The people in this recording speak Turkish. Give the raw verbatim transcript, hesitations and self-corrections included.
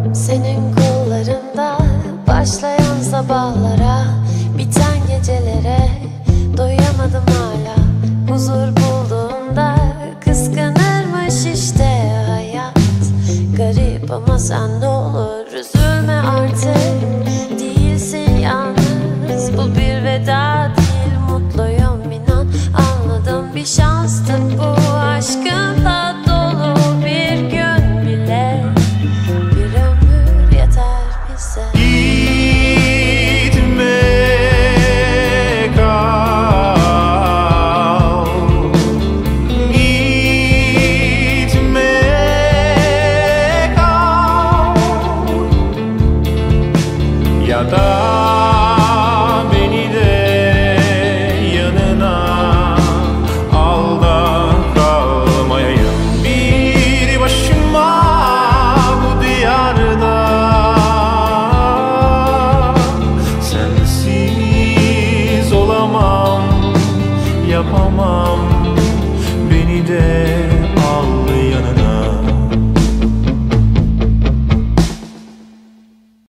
Senin kollarında başlayan sabahlara, biten gecelere doyamadım hala. Huzur bulduğumda kıskanırmış işte hayat. Garip ama sen ne olur üzülme artık. Değilsin yalnız, bu bir veda değil. Mutluyum inan, anladım bir şanstı bu. Aşkınla dolu bir gün bile, bir ömür yeter bize. Gitme kal, gitme kal, ya da beni de yanına al da kalmayayım bir başıma bu diyarda. Sensiz olamam, yapamam.